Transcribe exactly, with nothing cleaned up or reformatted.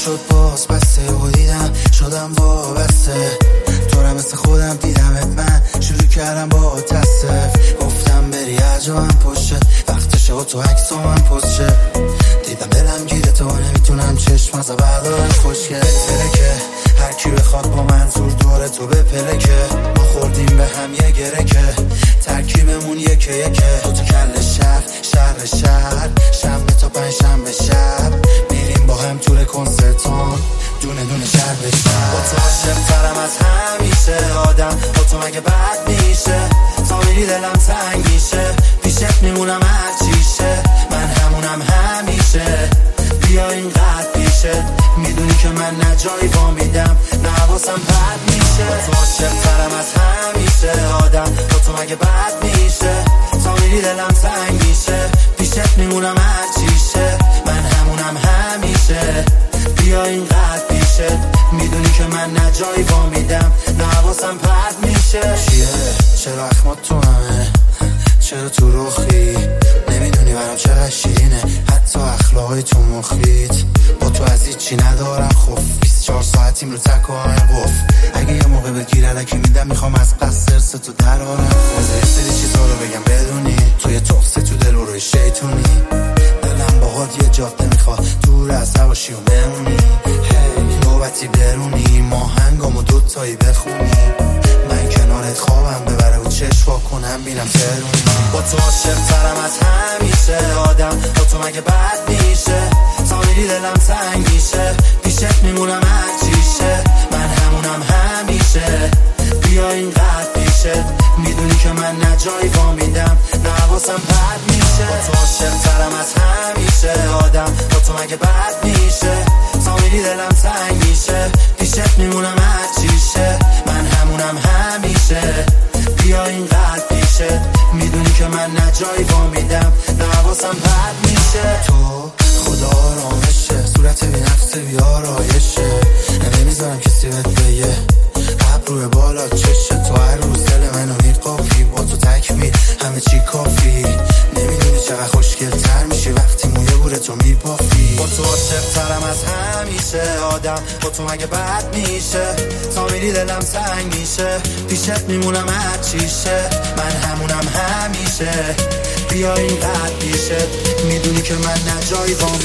شد باز بسته و دیدم شدم وابسته تو را مثل خودم دیدمت من شروع کردم با تصف گفتم بری عجبم پشه وقتشه و تو عکس و من پشه دیدم دلم گیره تو نمیتونم چشم از بردارم خوشگل ترکه هر کی بخواد با منظور دوره تو به پلکه ما خوردیم به هم یه گره که ترکیبمون یکه یکه دو تا کل شهر شهر شهر شنبه تا پنج شنبه شب میریم با هم طول کنسرتون دونه دونه شهر به شهر با تو عاشق‌ترم از همیشه آدم با تو مگه بد میشه تا میری دلم تنگ میشه پیشت میمونم هر چیشه من همونم همیشه بیا اینقدر پیشه میدونی که من نه جایی وا میدم نه حواسم پرت میشه با تو عاشق‌ترم از همیشه آدم با تو مگه بد میشه تا میری دلم تنگ میشه پیشت میمونم هر چیشه من همونم همیشه بیا اینقدر پیشه میدونی که من نه جایی وا میدم نه حواسم پرت میشه چیه چرا اخمات تو همه چرا تو رخی نمیدونی برام چقدر شیرینه حتی اخلاقای تو مخیت با تو از هیچی ندارم خوف بیست و چهار ساعتیم رو تک و همه قف اگه یه موقع بگیر علکی میدم میخوام از قصد سرس تو درارم خوزه یه سری چیزا رو بگم بدونی تو یه تخصه تو دل و روی شیطونی دلم باهات یه جاده میخواد دور از نباشی و بمونی هی نوبتی برونی ما هنگامو دوتایی بخونی من کنارت خوابم ببره و چشوا کنم بینم ترونی با تو عاشق‌ترم از همیشه آدم با تو مگه بد میشه تا میری دلم تنگ میشه پیشت میمونم هر چیشه من همونم همیشه بیا اینقدر پیشه میدونی که من نه جایی وا میدم نه حواسم پرت میشه با تو عاشق‌ترم از همیشه آدم با تو مگه بد میشه تا میری دلم تنگ میشه پیشت میمونم هر چیشه من همونم همیشه بیا اینقدر پیشه میدونی که من نه جایی وا میدم نه حواسم پرت میشه تو خدا آرامشه صورت بی نفس بی آرایشه نمیذارم کسی بهت بگه ابروی بالا چشه تو هر روز دل منو میقافی با تو تکمیل همه چی کافی نمیدونی چقدر خوشگل تر میشی وقتی مویه بوره تو میبافی با تو عاشق‌ترم از همیشه آدم با تو مگه بد میشه تا میری دلم تنگ میشه پیشت میمونم هر چیشه من همونم همیشه بیا اینقدر پیشه میدونی که من نه جایی